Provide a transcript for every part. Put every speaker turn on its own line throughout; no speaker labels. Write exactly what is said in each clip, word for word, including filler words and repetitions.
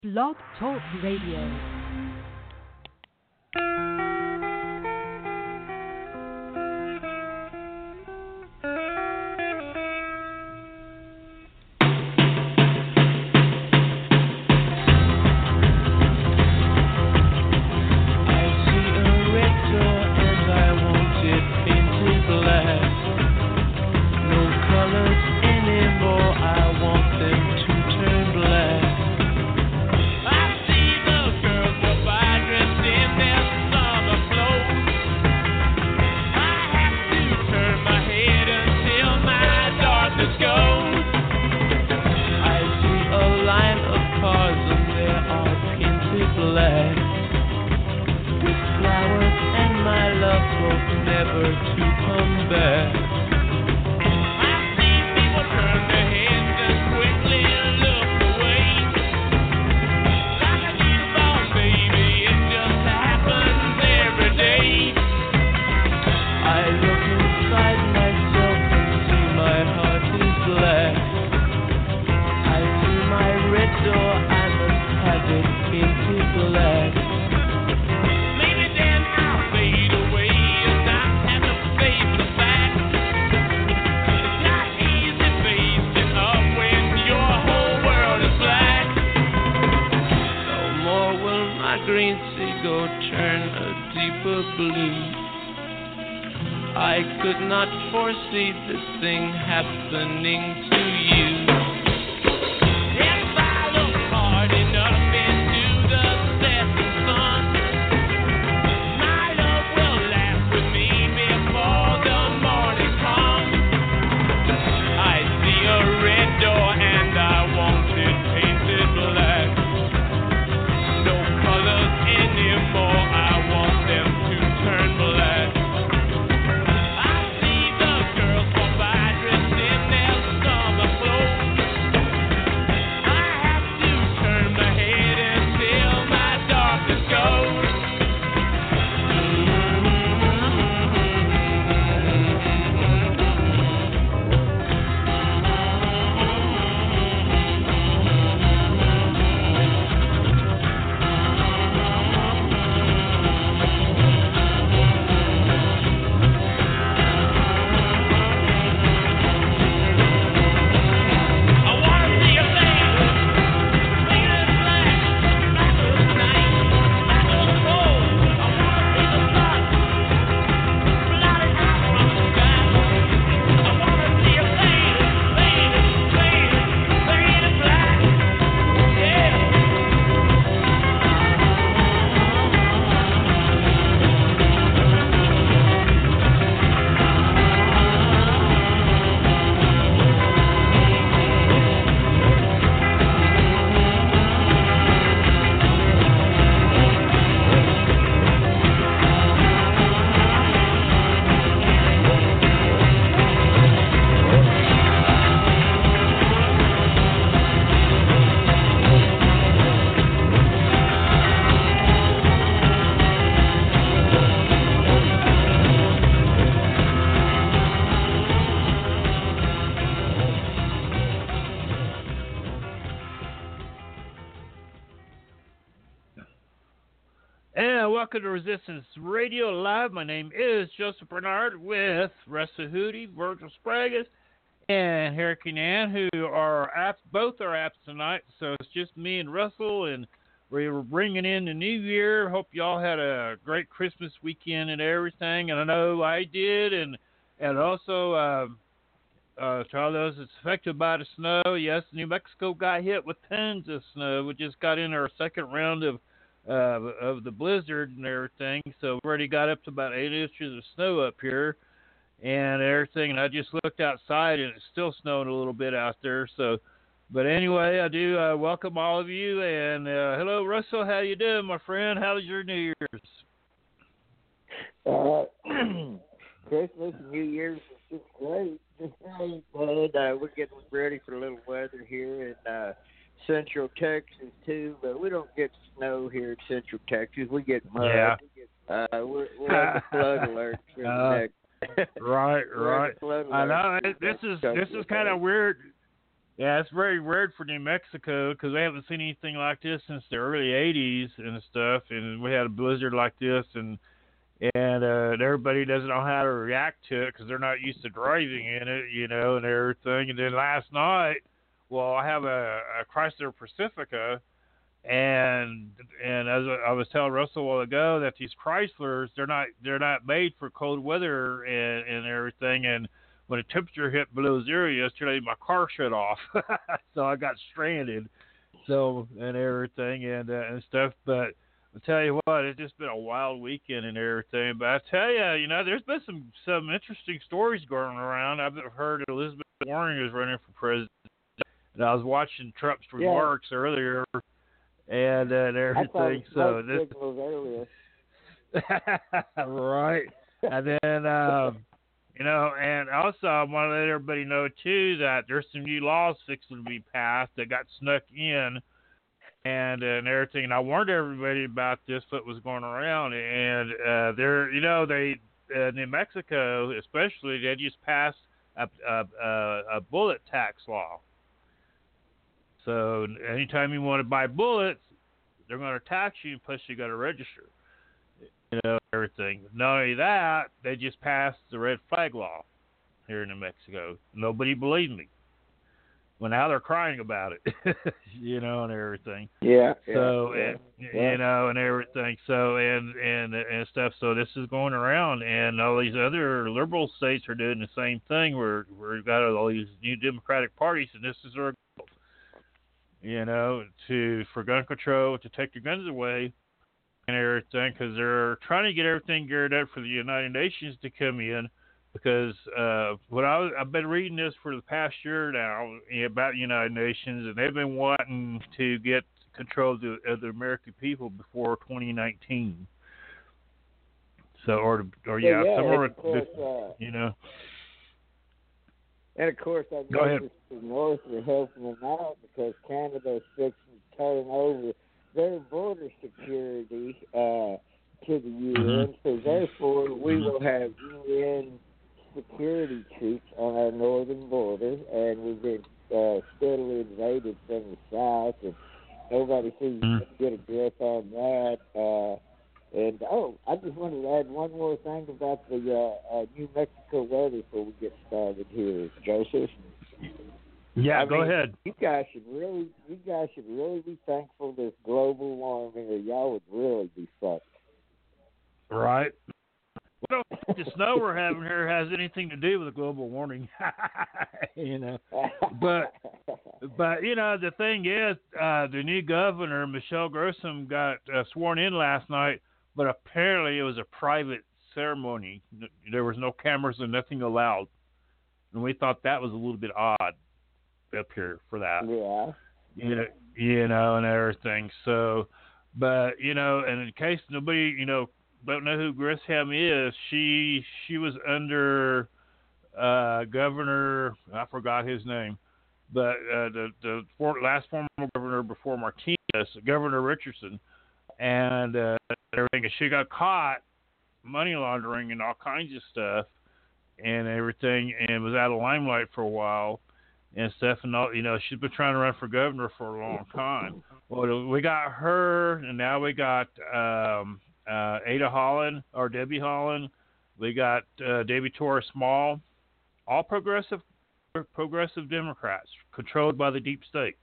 Blog Talk Radio.
Welcome to Resistance Radio Live. My name is Joseph Bernard with Russell Hootie, Virgil Spragus, and Hurricane Ann, who are apps, both are apps tonight. So it's just me and Russell, and we're bringing in the new year. Hope y'all had a great Christmas weekend and everything. And I know I did, and and also uh, uh, to all those that's affected by the snow. Yes, New Mexico got hit with tons of snow. We just got in our second round of Uh, of the blizzard and everything, so we've already got up to about eight inches of snow up here and everything, and I just looked outside and it's still snowing a little bit out there. So, but anyway, I do uh, welcome all of you, and uh, hello Russell, how you doing, my friend? How's your New Year's?
Uh, Christmas and New Year's is just great, just great, and uh, we're getting ready for a little weather here in uh, Central Texas too, but we don't get snow here in Central Texas. We get mud.
Yeah.
Uh, we're, we're on the flood alert for
uh,
the next.
right, right. I know it, this is this is kind of weird. Yeah, it's very weird for New Mexico because we haven't seen anything like this since the early eighties and stuff. And we had a blizzard like this, and and uh, everybody doesn't know how to react to it because they're not used to driving in it, you know, and everything. And then last night, well, I have a, a Chrysler Pacifica, and and as I was telling Russell a while ago, that these Chryslers, they're not they're not made for cold weather and, and everything. And when the temperature hit below zero yesterday, my car shut off, so I got stranded, so and everything and uh, and stuff. But I'll tell you what, it's just been a wild weekend and everything. But I tell you, you know, there's been some, some interesting stories going around. I've heard Elizabeth Warren is running for president. And I was watching Trump's remarks yeah. earlier and, uh, and everything. So this
earlier.
Right. And then, um, you know, and also I want to let everybody know, too, that there's some new laws fixing to be passed that got snuck in. And, uh, and everything, and I warned everybody about this that was going around, and uh, they're, you know, they, uh, New Mexico especially, they just passed a, a, a, a bullet tax law. So anytime you want to buy bullets, they're going to tax you, plus you got to register, you know, everything. Not only that, they just passed the red flag law here in New Mexico. Nobody believed me. Well, now they're crying about it, you know, and everything.
Yeah.
So,
yeah,
and,
yeah.
you know, and everything. So, and, and, and stuff. So this is going around, and all these other liberal states are doing the same thing. We're, we've got all these new Democratic parties, and this is our goal, you know, to, for gun control, to take your guns away and everything, because they're trying to get everything geared up for the United Nations to come in. Because uh, what I was, I've been reading this for the past year now about the United Nations, and they've been wanting to get control of the, of the American people before twenty nineteen. So, or or yeah,
yeah,
somewhere,
of course, uh,
you know.
And of course, I
Go ahead.
the North are helping them out because Canada's fixing to turn over their border security uh, to the U N. Mm-hmm. So therefore, we will have U N security troops on our northern border, and we've been uh, steadily invaded from the south, and nobody seems to get a grip on that. Uh, and oh, I just wanted to add one more thing about the uh, uh, New Mexico weather before we get started here, Joseph.
Yeah,
I
go
mean,
ahead.
You guys should really, you guys should really be thankful there's global warming, or y'all would really be fucked.
Right. I don't think the snow we're having here has anything to do with the global warming, you know. But, but you know, the thing is, uh, the new governor, Michelle Grisham, got uh, sworn in last night, but apparently it was a private ceremony. There was no cameras and nothing allowed. And we thought that was a little bit odd up here for that.
Yeah.
You know, you know, and everything. So, but, you know, and in case nobody, you know, don't know who Grisham is, she she was under uh, Governor, I forgot his name, but uh, the the for, last former governor before Martinez, Governor Richardson, and uh, everything. And she got caught money laundering and all kinds of stuff and everything, and was out of limelight for a while and stuff. And all, you know, she's been trying to run for governor for a long time. Well, we got her, and now we got. Um, Uh, Ada Holland or Debbie Holland, we got uh, Debbie Torres Small, all progressive, progressive Democrats controlled by the deep state.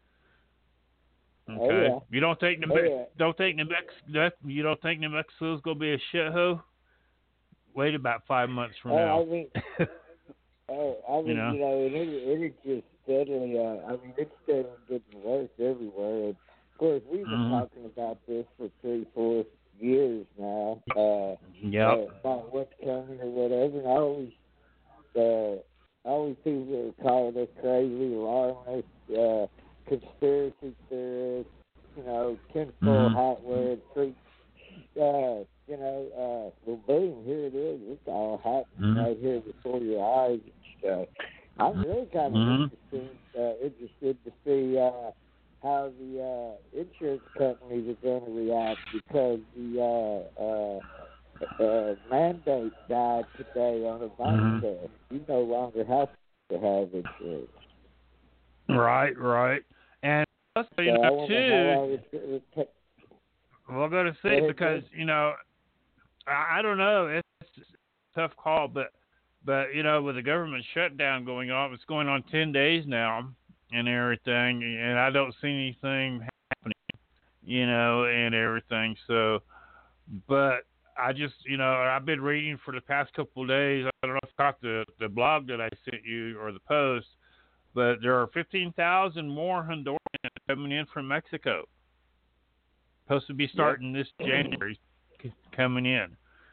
Okay,
oh, yeah.
you don't think New
oh, yeah.
don't think New Mexico, you don't think New Mexico's gonna be a shithole? Wait about five months from
oh,
now.
I mean, oh, I mean,
you know,
you know, and it, it is just steadily. Uh, I mean, it's steadily getting worse everywhere. And of course, we've been
mm-hmm.
talking about this for three, four. years now, uh,
yep.
uh, about what's coming or whatever, and I always, uh, always people are calling us crazy, alarmists, uh, conspiracy theorists, you know, tinfoil
mm-hmm.
hat wearing freaks, uh, you know, uh, well, boom, here it is, it's all happening
mm-hmm.
right here before your eyes and stuff. I'm really kind of
mm-hmm.
interested, uh, interested to see, uh, how the uh, insurance companies are going to react because the uh, uh, uh, mandate died today on Obamacare.
Mm-hmm.
You no longer have to have insurance.
Right, right. And also,
So
you
I
know,
wonder
too,
how long it's going to take.
we're going to
Go
see
ahead,
because,
Jay.
you know, I, I don't know. It's a tough call, but, but, you know, with the government shutdown going on, it's going on ten days now and everything, and I don't see anything happening, you know, and everything. So, but I just, you know, I've been reading for the past couple of days. I don't know if you caught the, the blog that I sent you or the post, but there are fifteen thousand more Hondurans coming in from Mexico. Supposed to be
Yep.
starting this January, c- coming in.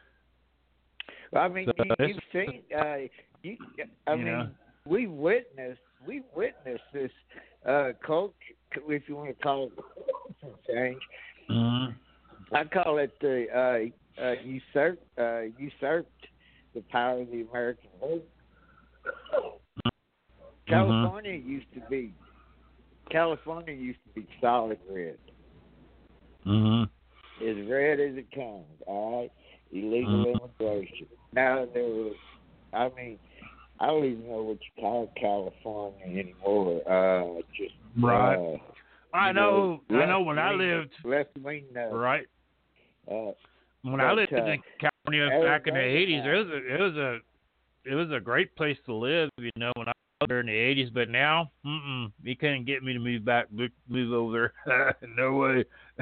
I mean,
So
you,
this,
you've seen. Uh, you, I
you
mean,
know,
we witnessed. We witnessed this uh, culture, if you want to call it culture change.
mm-hmm.
I call it the uh, uh, usurp, uh, usurped the power of the American vote. California used to be California used to be solid red,
Mm-hmm.
as red as it comes. All right, illegal
Mm-hmm.
immigration. Now there was, I mean, I don't even know what you call California anymore. Uh, just
Right.
uh,
I
you
know.
know,
I know. When I
left-wing-
lived,
left-wing, uh,
right.
uh,
When I
but,
lived
uh,
in California back in the
Arizona
eighties, it
now.
was a, it was a it was a great place to live, you know, when I was there in the eighties. But now, mm-mm, you couldn't get me to move back, move, move over there. No way.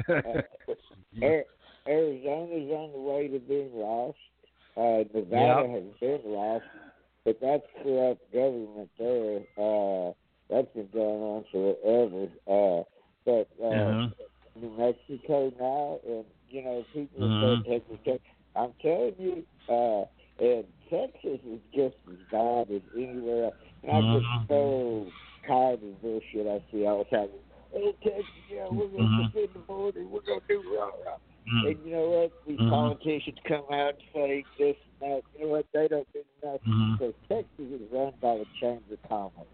uh, Ar- Arizona's on the way to being lost. Uh, Nevada
Yep.
has been lost, but that's corrupt government there. Uh, that's been going on forever. Uh, but uh,
Uh-huh.
New Mexico now, and you know, people
Uh-huh.
are saying Texas. I'm telling you, uh, and Texas is just as bad as anywhere else. And I get
Uh-huh.
so tired of bullshit I see all the time. Oh, Texas, yeah, we're going to
Uh-huh.
defend the border. We're going to do rah rah.
Uh-huh.
And you know what? These
Uh-huh.
politicians come out and say this and that. You know what? They don't do nothing
Uh-huh.
because Texas is run by the Chamber of Commerce.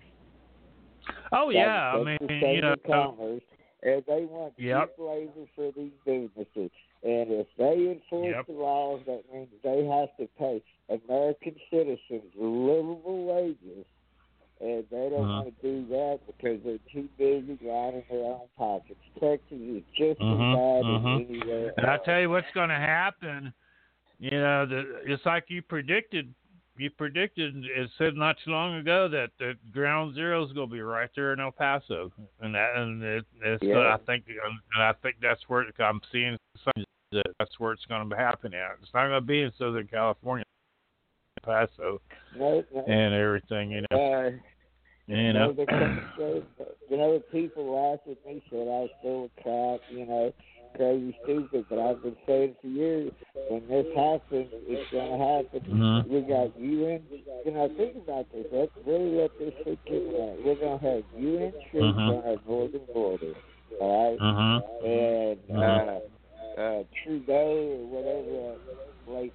Oh
By
yeah,
the
I mean,
Texas
you
Chamber
know,
of Commerce, and they want
Yep.
cheap labor for these businesses. And if they enforce
Yep.
the laws, that means they have to pay American citizens livable wages. And they don't
Uh-huh.
want to do that because they're too busy lining their own pockets. Texas is just
Uh-huh.
as bad
Uh-huh.
as anywhere
And I
else.
tell you what's going to happen. You know, the, it's like you predicted. You predicted it said not too long ago that the ground zero is going to be right there in El Paso, and that and it, it's
Yeah.
uh, I think and I think that's where I'm seeing signs that that's where it's going to happen at. It's not going to be in Southern California, El Paso,
No, no.
and everything. You know,
Uh,
you know.
they come say, you know, people laugh at me, said I was full of crap, you know, crazy stupid, but I've been saying for years, when this happens, it's going to happen.
Mhm.
We got U N, you know, think about this, let's really let this sink in there. We're going to have U N troops
Mhm.
on our northern border, all right?
Mhm.
And
Mhm.
uh, uh, Trudeau or whatever, uh, like,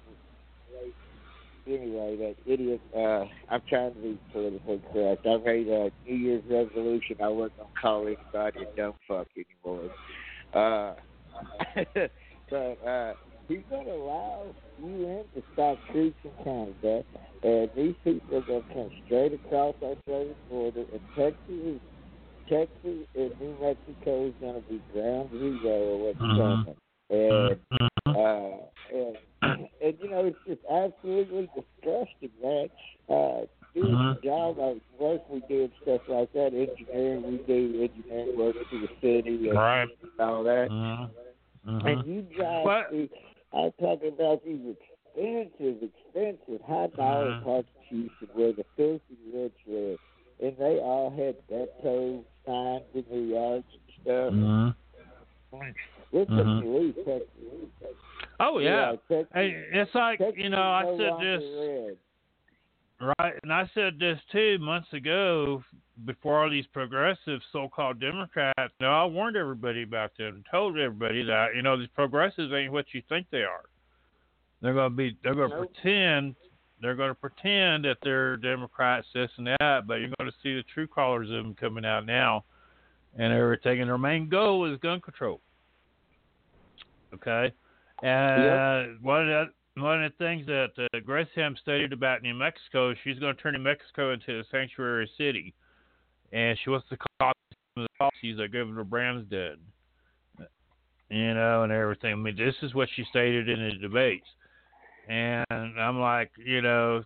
anyway, that idiot, uh, I'm trying to be politically correct. I made a New Year's resolution. I wasn't going to call anybody a dumb fuck anymore. Uh, but uh, he's going to allow U N to stop troops in Canada, and these people are going to come straight across our southern border, and Texas is, Texas and New Mexico is going to be ground zero or what's
Mhm.
coming. And
Mhm.
uh, and, and you know, it's just absolutely disgusting, man. Uh, doing
Mhm.
the job of work we do and stuff like that, engineering, we do engineering work for the city and
Right.
all that.
Mhm.
And
Mhm.
you drive
What?
through, I'm talking about these expensive, expensive high dollar
Mhm.
parts of Houston where the filthy rich live. And they all had Beto signs in their yards and stuff.
Mhm.
We're
Mhm.
putting to leave Texas.
Oh yeah.
Texas,
Hey, it's like
Texas
you know I
is no
said
longer
this
red.
right, and I said this too months ago before all these progressive so-called Democrats. No, I warned everybody about them and told everybody that you know these progressives ain't what you think they are. They're gonna be. They're gonna
Nope.
pretend. They're gonna pretend that they're Democrats, this and that. But you're gonna see the true colors of them coming out now, and everything. And their main goal is gun control. Okay, and
Yep.
one of the one of the things that uh, Gresham studied about New Mexico, she's going to turn New Mexico into a sanctuary city, and she wants to copy some of the policies that Governor Brown's did, you know, and everything. I mean, this is what she stated in the debates, and I'm like, you know,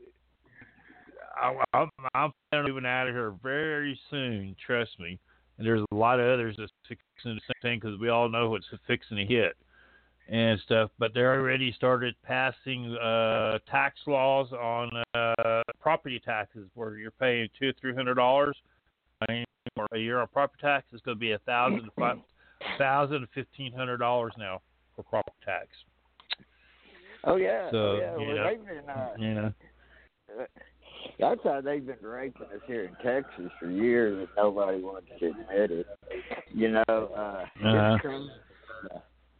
I, I'm, I'm moving out of here very soon. Trust me. And there's a lot of others that's fixing the same thing because we all know what's fixing to hit and stuff. But they already started passing uh, tax laws on uh, property taxes, where you're paying two or three hundred dollars a year on property tax. It's going to be a thousand, five thousand, fifteen hundred dollars now for property tax.
Oh yeah,
so,
oh, yeah.
You
Well,
know,
they've been, uh,
you know.
That's how they've been raping us here in Texas for years, and nobody wants to admit it. You know, uh,
Uh-huh.
comes, uh,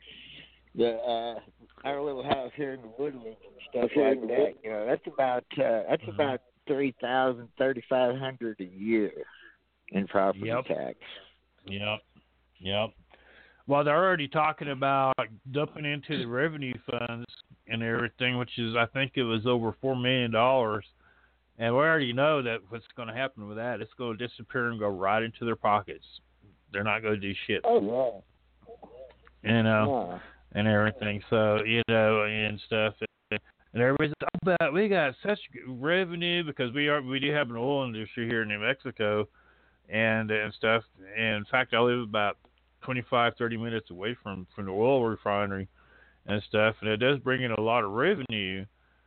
the uh, our little house here in the Woodlands and stuff like that. You know, that's about uh, that's
Mhm.
about three thousand, thirty five hundred a year in property
Yep.
tax.
Yep. Yep. Well, they're already talking about dumping into the revenue funds and everything, which is, I think it was over four million dollars. And we already know that what's going to happen with that, it's going to disappear and go right into their pockets. They're not going to do shit.
Oh
You know,
yeah.
and everything. So, you know, and stuff. And everybody's like, oh, but we got such good revenue because we are we do have an oil industry here in New Mexico and and stuff. And in fact, I live about twenty-five, thirty minutes away from, from the oil refinery and stuff. And it does bring in a lot of revenue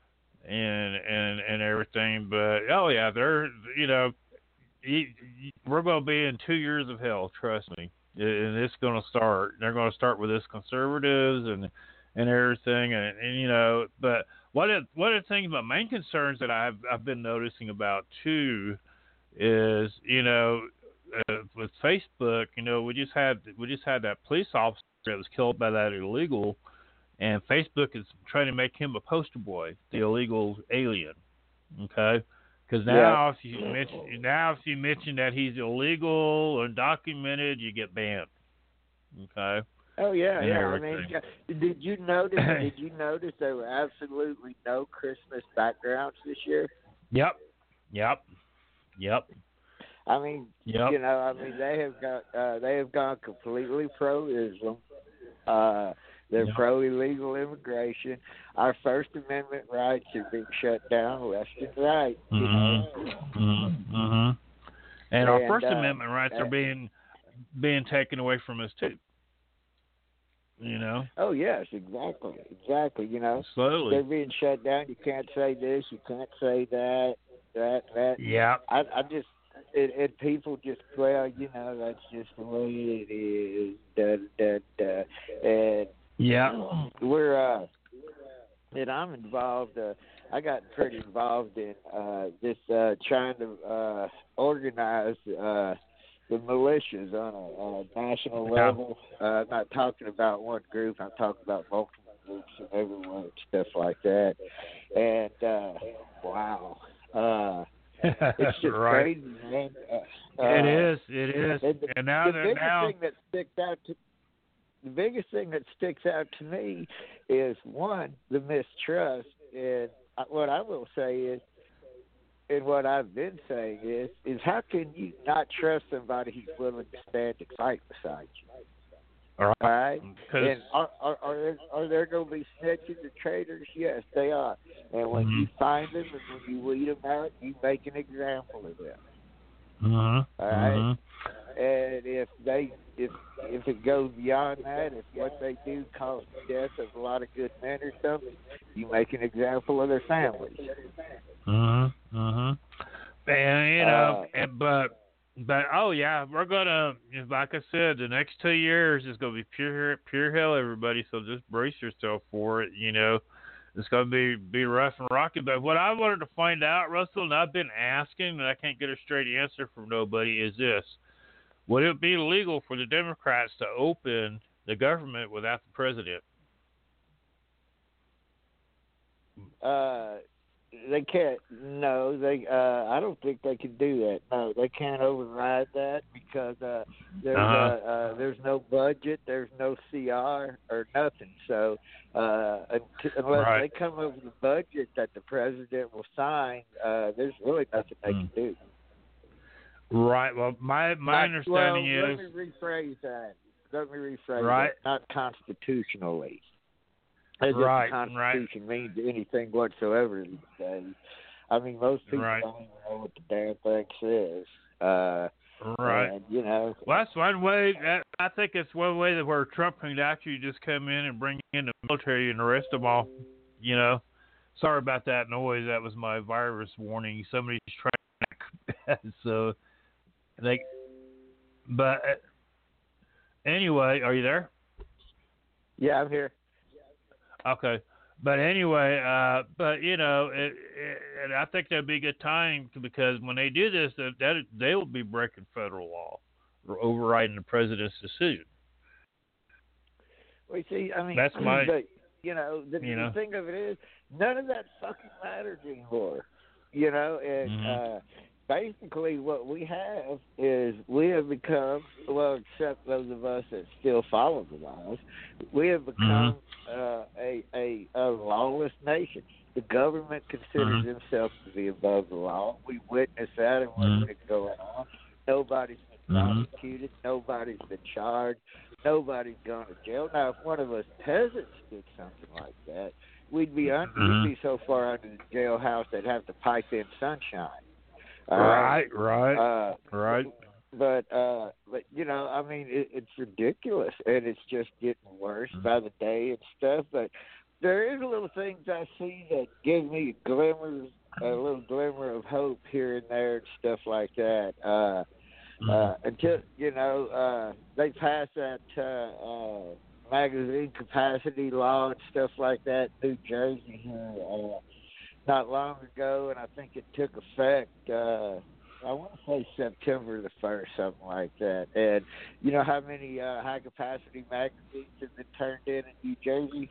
and and and everything. But, oh, yeah, they're, you know, you, you, we're going to be in two years of hell, trust me. And it's going to start. They're going to start with us conservatives and and everything, and, and you know. But one of one of the things, my main concerns that I've I've been noticing about too, is you know, uh, with Facebook, you know, we just had we just had that police officer that was killed by that illegal, and Facebook is trying to make him a poster boy, the illegal alien. Okay. Because now,
Yeah.
if you mention now if you mention that he's illegal, undocumented, you get banned. Okay.
Oh yeah,
And
yeah.
everything.
I mean, did you notice? did you notice there were absolutely no Christmas backgrounds this year?
Yep. Yep. Yep.
I mean,
Yep.
you know, I mean, they have got uh, they have gone completely pro-Islam. Uh, they're
Yep.
pro-illegal immigration. Our First Amendment rights are being shut down left and right. You know?
Mm-hmm. Mm-hmm. And our
And,
First
uh,
Amendment rights are
uh,
being being taken away from us too. You know,
Oh yes, exactly, exactly. You know,
slowly.
they're being shut down. You can't say this. You can't say that. That that.
Yep.
I I just it, it people just well, you know, that's just the way it is. Da da da. And
Yep.
we're uh, and I'm involved. Uh, I got pretty involved in uh, this uh, trying to uh, organize uh, the militias on a, on a national
Yeah.
level. Uh, I'm not talking about one group. I'm talking about multiple groups and everyone and stuff like that. And uh, wow, uh, it's just
right.
crazy, man. Uh,
It
uh,
is. It is.
And the,
And now
the
that
biggest
now.
thing that sticks out to the biggest thing that sticks out to me is one, the mistrust. And I- what I will say is, and what I've been saying is, is how can you not trust somebody who's willing to stand and fight beside you?
All
All right?
Because
And are are are there, are there going to be snitches and traitors? Yes, they are. And when
Mhm.
you find them and when you weed them out, you make an example of them.
Mhm.
All right?
Mhm.
And if they if if it goes beyond that, if what they do causes the death of a lot of good men or something, you make an example of their families.
Mhm. Mhm. And you know,
Uh,
and, but but oh yeah, we're gonna, like I said, the next two years is gonna be pure pure hell, everybody. So just brace yourself for it. You know, it's gonna be be rough and rocky. But what I wanted to find out, Russell, and I've been asking, and I can't get a straight answer from nobody, is this: would it be legal for the Democrats to open the government without the president?
uh, they can't. No, they. Uh, I don't think they can do that. No, they can't override that because uh, there's
Uh-huh.
uh, uh, there's no budget, there's no C R or nothing. So uh, unt- unless
Right.
they come up with a budget that the president will sign, uh, there's really nothing they
Mm.
can do.
Right. Well, my my
Not,
understanding
well,
is
let me rephrase that. Let me rephrase
right.
it. Not constitutionally. As if
Right.
the Constitution
Right.
means anything whatsoever these days. I mean, most people
Right.
don't even know what the damn thing says. Uh,
Right.
and, you know.
Well, that's one way. That, I think it's one way that where Trump can actually just come in and bring in the military and arrest them all. You know. Sorry about that noise. That was my virus warning. Somebody's trying. So they. But uh, anyway, are you there?
Yeah, I'm here.
Okay. But anyway, uh, but you know, it, it, and I think that'd be a good time to, because when they do this, that, that they will be breaking federal law or overriding the president's decision.
Well, see, I mean,
That's my,
but, you know, the,
you
the
know,
thing of it is, none of that fucking matters anymore. You know, and
mm-hmm.
uh, basically what we have is we have become, well, except those of us that still follow the laws, we have become
mm-hmm.
uh, a, a a lawless nation. The government considers
mm-hmm.
themselves to be above the law. We witness that and what's
mm-hmm.
been going on. Nobody's been
mm-hmm.
prosecuted. Nobody's been charged. Nobody's gone to jail. Now, if one of us peasants did something like that, we'd be under,
mm-hmm.
we'd be so far under the jailhouse they'd have to pipe in sunshine. Uh,
Right, right,
uh,
right.
But uh, but you know, I mean, it, it's ridiculous, and it's just getting worse
mm-hmm.
by the day and stuff. But there is little things I see that give me glimmers, a little glimmer of hope here and there, and stuff like that. Uh, Uh, until you know uh, they pass that uh, uh, magazine capacity law and stuff like that in New Jersey here uh, not long ago, and I think it took effect. Uh, I want to say September the first, something like that. And you know how many uh, high capacity magazines have been turned in in New Jersey?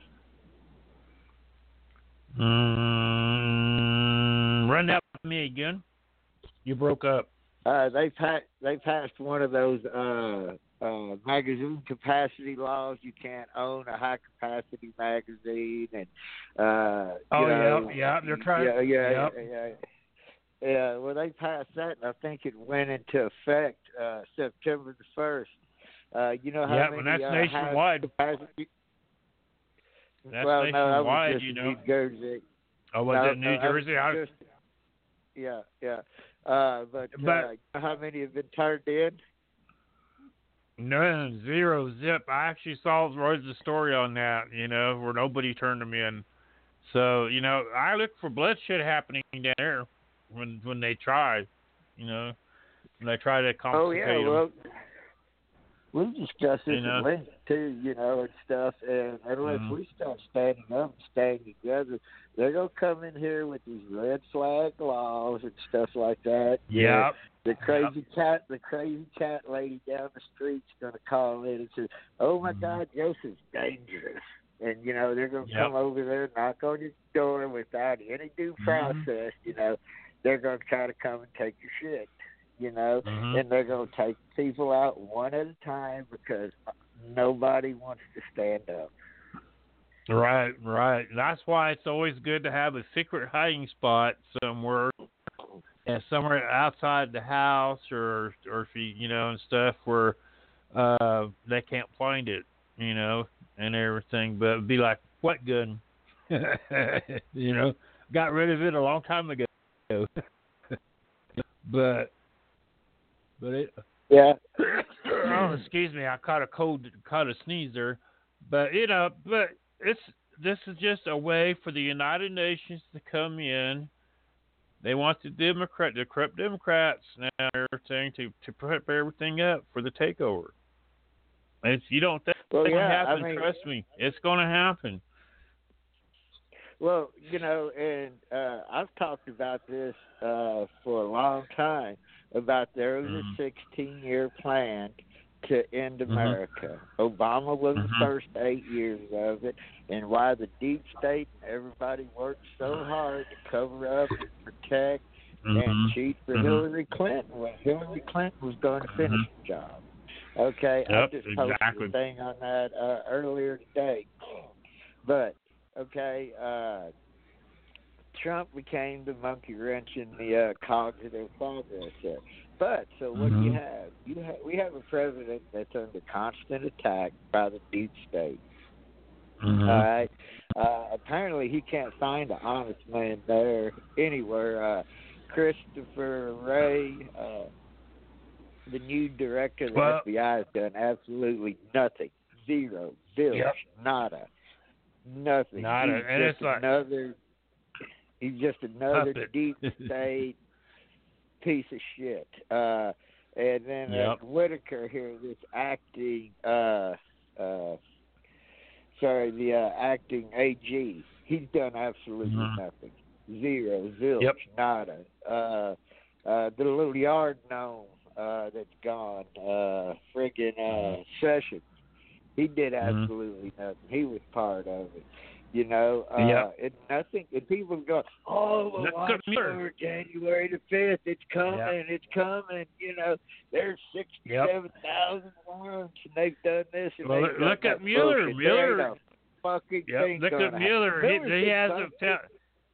Mm, run that with me again. You broke up.
Uh, they passed. They passed one of those uh, uh, magazine capacity laws. You can't own a high capacity magazine, and uh,
oh
you know,
yeah, yeah, they're trying.
Yeah, yeah,
yep.
yeah, yeah. Yeah, well, they passed that, and I think it went into effect uh, September the first. Uh, you know how
yeah,
many?
and that's
uh,
nationwide.
High capacity...
That's
well, no, that was
nationwide,
just
you
in
know.
New Jersey.
Oh, was
no,
it New
no,
Jersey? I...
Just, yeah, yeah. Uh, but
but
uh, you know how many have been turned in?
None, zero, zip. I actually saw wrote the story on that, you know, where nobody turned them in. So, you know, I look for bloodshed happening down there when when they try, you know, when they try to complicate
Oh yeah,
them.
well, we discussed this
You know?
at length too, you know, and stuff. And unless
mm-hmm.
we start standing up and standing together, they're gonna come in here with these red flag laws and stuff like that.
Yeah.
The crazy
yep.
cat, the crazy cat lady down the street's gonna call in and say, "Oh my
mm-hmm.
God, Joseph's dangerous." And you know they're gonna
yep.
come over there, knock on your door without any due process. Mm-hmm. You know, they're gonna try to come and take your shit. You know,
mm-hmm.
and they're gonna take people out one at a time because nobody wants to stand up.
Right, right. That's why it's always good to have a secret hiding spot somewhere, and somewhere outside the house, or or if you you know and stuff where uh they can't find it, you know, and everything. But it'd be like, what gun? You know, got rid of it a long time ago. but but it.
Yeah.
Oh, excuse me. I caught a cold, caught a sneeze there. But you know, but it's this is just a way for the United Nations to come in. They want the Democrat, the corrupt Democrats now, everything to to prep everything up for the takeover. If you don't think
well,
it's
yeah,
going to happen,
I mean,
trust me, it's going to happen.
Well, you know, and uh, I've talked about this uh, for a long time about there was
mm-hmm.
a sixteen-year plan to end America. Mm-hmm. Obama was
mm-hmm.
the first eight years of it, and why the deep state and everybody worked so hard to cover up and protect mm-hmm. and cheat for mm-hmm. Hillary Clinton when Hillary Clinton was going to finish mm-hmm. the job. Okay,
yep,
I just posted
exactly.
a thing on that uh, earlier today. But, okay, uh, Trump became the monkey wrench in the uh, cogs of their progress there. But so what
Mm-hmm.
do you have? You have we have a president that's under constant attack by the deep state.
Mm-hmm.
All right. Uh, apparently, he can't find an honest man there anywhere. Uh, Christopher Wray, uh, the new director of the
Well-
F B I, has done absolutely nothing. Zero, zilch,
Yep.
nada, nothing.
Nada,
He's
and
just
it's like-
another. He's just another
Puppet.
deep state piece of shit. Uh, and then uh,
Yep.
Whitaker here, this acting. Uh, uh, Sorry, the uh, acting A G. He's done absolutely
Mhm.
nothing. Zero, zilch,
Yep.
nada. Uh, uh, the little yard gnome uh, that's gone, uh, friggin' uh, Sessions. He did
Mhm.
absolutely nothing. He was part of it. You know, uh,
Yep.
it nothing. And people go, "Oh, well,
Look
watch
at Mueller.
for January the fifth. It's coming.
Yep.
It's coming." You know, there's sixty-seven thousand warrants, and they've done this. And
Well,
they've
look
done
at
that
Mueller.
bullshit.
Mueller-
There ain't a fucking
Yep.
thing
Look
gonna
at Mueller.
happen.
He,
Mueller's
he
been
hasn't
busted.
found.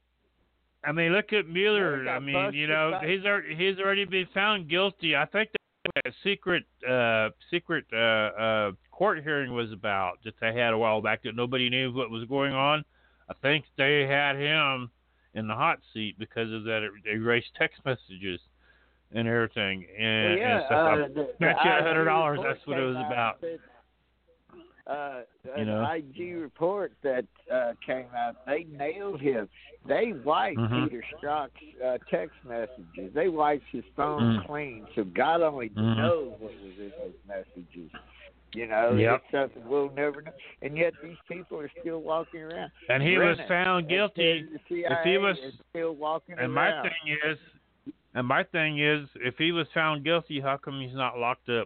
I mean, look at Mueller.
Mueller got
I mean,
busted
you know,
by-
he's already he's already been found guilty. I think that a secret uh, secret uh, uh, court hearing was about that they had a while back that nobody knew what was going on. I think they had him in the hot seat because of that erased text messages and everything and,
Well, yeah,
and stuff.
uh,
I
the,
bet
the
you a hundred
I G
dollars.
report
That's what it
came
was
out
about.
and said, Uh,
You
an
know?
I G report that uh, came out, they nailed him. They wiped
Mhm.
Peter Strzok's uh, text messages. They wiped his phone
Mhm.
clean, so God only
Mhm.
knows what was in those messages. You know,
Yep.
it's something we'll never know. And yet these people are still walking around.
And he was
Brennan,
found guilty.
the C
if
I A
he was-
is still walking
And my
around.
thing is, and my thing is, if he was found guilty, how come he's not locked up?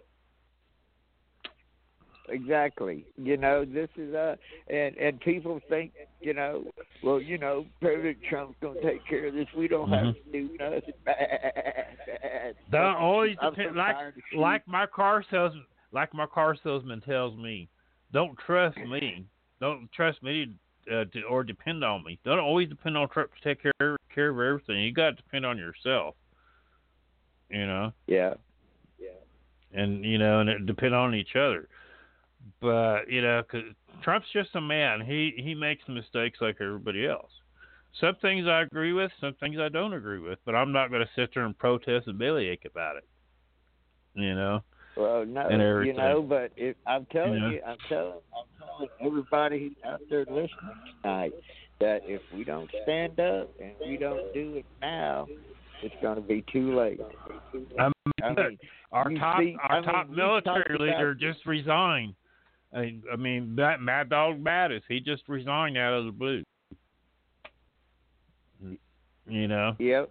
Exactly. You know, this is uh and and people think, you know, well, you know, President Trump's gonna take care of this. We don't have to do nothing.
Don't always
I'm
depend,
so
like
tired of shit.
like my car salesman, like my car salesman tells me, don't trust me. Don't trust me uh, to, or depend on me. Don't always depend on Trump to take care care of everything. You got to depend on yourself. You know.
Yeah.
And you know, and it depend on each other. But you know, 'cause Trump's just a man. He he makes mistakes like everybody else. Some things I agree with, some things I don't agree with. But I'm not going to sit there and protest and bellyache about it. You know.
Well, no,
And
you
everything.
know, but if, I'm telling
You know?
you, I'm telling, I'm telling everybody out there listening tonight that if we don't stand up and we don't do it now, it's going to be too late.
I
I
mean,
mean,
our
you
top
see-
our
I mean,
top
we
military
talked
leader
about-
just resigned. I, I mean, that Mad Dog Mattis, he just resigned out of the blue. You know,
Yep.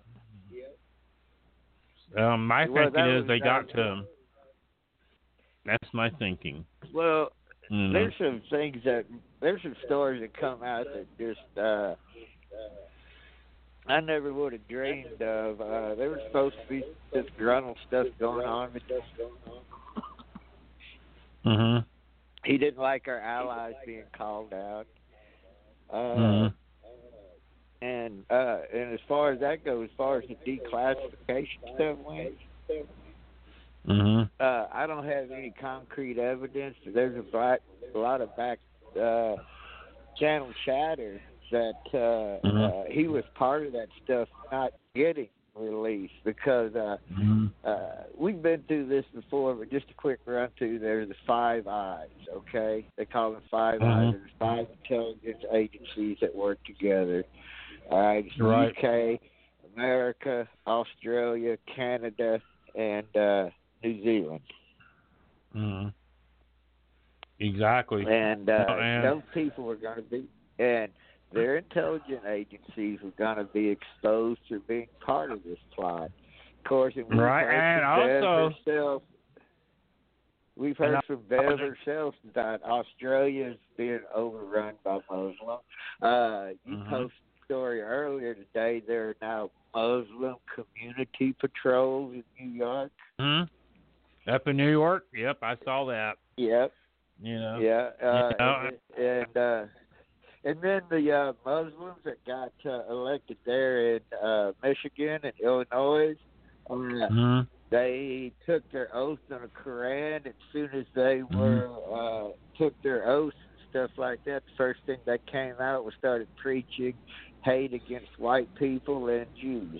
um, my
Well,
thinking
that
is
was-
they
that
got
was-
to him. That's my thinking.
Well,
You know?
there's some things that there's some stories that come out that just uh I never would have dreamed of. Uh there was supposed to be disgruntled stuff going on with this going on.
Mhm.
He didn't like our allies being called out. Uh
Mhm.
and uh and as far as that goes, as far as the declassification stuff went,
Mhm.
Uh, I don't have any concrete evidence. There's a, black, a lot of back uh, channel chatter that uh,
Mhm.
uh, he was part of that stuff not getting released because uh,
Mhm.
uh, we've been through this before. But just a quick run through. There's the Five Eyes. Okay, they call them Five
Mhm.
Eyes. There's five intelligence agencies that work together. All right, it's
Right.
U K, America, Australia, Canada, and uh, New Zealand.
Mhm. Exactly.
And uh,
Oh, and-
those people are going to be, and their intelligence agencies are going to be exposed for being part of this plot. Of course, and we've
Right,
heard
and
from Bev
also-
herself, we've heard
And
from Bev
also-
herself that Australia is being overrun by Muslims. Uh, you
Mhm.
posted a story earlier today. There are now Muslim community patrols in New York.
Mhm. Up in New York. Yep, I saw that.
Yep.
You know.
Yeah, uh,
You know,
and, and uh, and then the uh, Muslims that got uh, elected there in uh, Michigan and Illinois, uh,
Mhm.
they took their oath on the Quran. As soon as they were uh, took their oaths and stuff like that, the first thing that came out was started preaching hate against white people and Jews.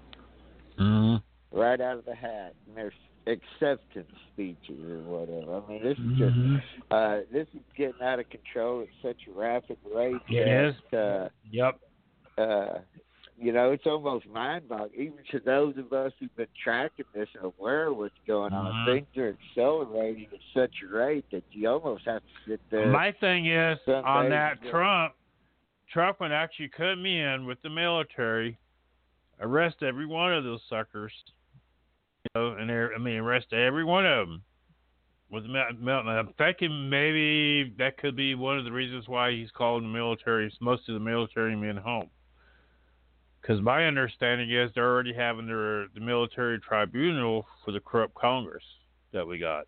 Mm-hmm.
Right out of the hat. And there's acceptance speeches or whatever. I mean, this is
Mm-hmm.
just uh, this is getting out of control at such a rapid rate.
It
that,
is.
Uh,
Yep.
Uh, you know, it's almost mind-boggling. Even to those of us who've been tracking this and aware of what's going on,
Mhm.
things are accelerating at such a rate that you almost have to sit there.
My thing is,
some
on
days
that
ago-
Trump, Trump would actually come in with the military, arrest every one of those suckers, you know, and they're- I mean, arrest every one of them. With the mil- mil- I'm thinking maybe that could be one of the reasons why he's calling the military, most of the military men home. Because my understanding is they're already having their the military tribunal for the corrupt Congress that we got.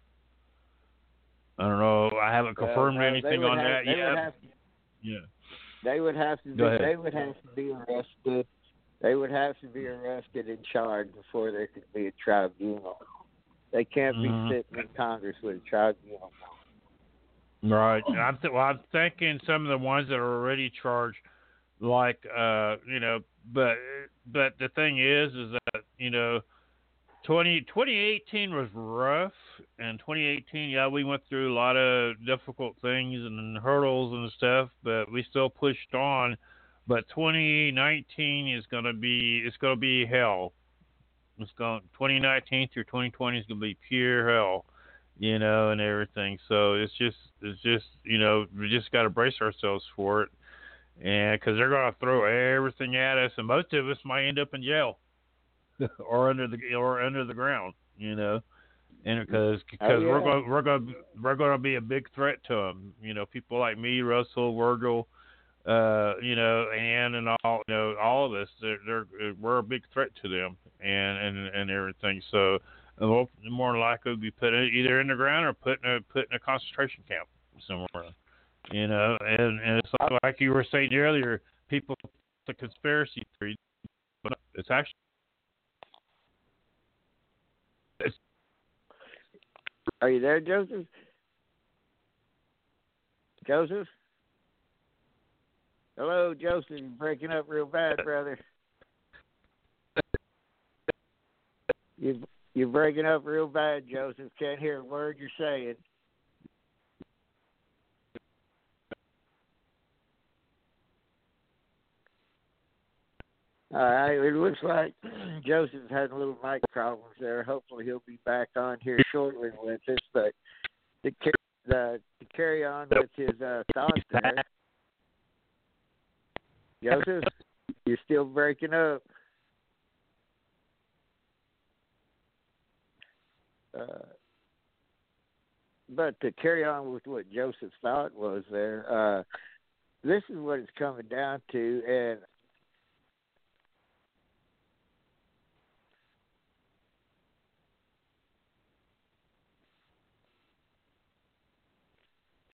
I don't know. I haven't
Well,
confirmed
no, they
anything
would
on
have-
that
they
yet.
would have to-
Yeah.
They would have to. Be,
Go ahead.
they would have to be arrested. They would have to be arrested and charged before there could be a tribunal. They can't
Mhm.
be sitting in Congress with a tribunal.
Right. And I'm th- well, I'm thinking some of the ones that are already charged, like uh, you know, but but the thing is, is that you know, twenty, twenty eighteen was rough, and twenty eighteen, yeah, we went through a lot of difficult things and hurdles and stuff, but we still pushed on. But twenty nineteen is gonna be, it's gonna be hell. It's going twenty nineteen through twenty twenty is gonna be pure hell, you know, and everything. So it's just, it's just, you know, we just got to brace ourselves for it, and because they're gonna throw everything at us, and most of us might end up in jail or under the or under the ground, you know, and because because
Oh, yeah.
we're going we're going we're going to be a big threat to them, you know, people like me, Russell, Virgil, uh, you know, Ann, and all, you know, all of us, they're, they're we're a big threat to them, and and, and everything. So we'll more than likely be put in, either in the ground or put in a put in a concentration camp somewhere, you know. And, and it's like, like you were saying earlier, people, the conspiracy theory, but it's actually it's,
Are you there, Joseph? Joseph? Hello, Joseph. You're breaking up real bad, brother. You you're breaking up real bad, Joseph. Can't hear a word you're saying. All right. It looks like Joseph's having a little mic problems there. Hopefully, he'll be back on here shortly with us. But to, the, to carry on with his uh, thoughts there, Joseph, you're still breaking up. Uh, but to carry on with what Joseph's thought was there, uh, this is what it's coming down to, and